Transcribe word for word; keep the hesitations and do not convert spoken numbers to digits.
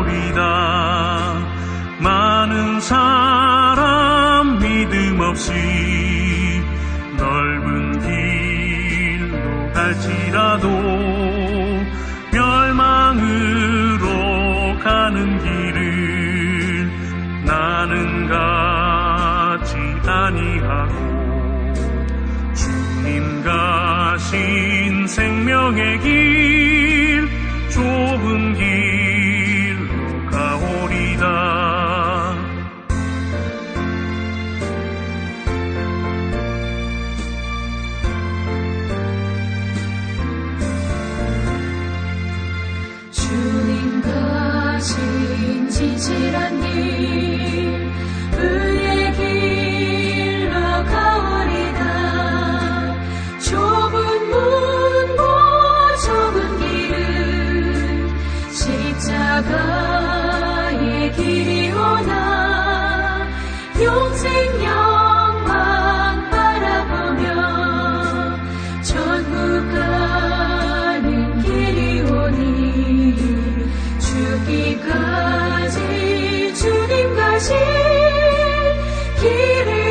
가오리다. 많은 사람 믿음 없이 넓은 길로 갈지라도 멸망으로 가는 길을 나는 가지 아니하고 주님 가신 생명의 길 좁은 길로 가오리다. 주님 가신 진실한 길 의의 길로 가오리다. 좁은 문과 좁은 길은 십자가의 길이오나 영생 영광 바라보며 천국 가는 길이오니 죽기까지 주님 가신 길을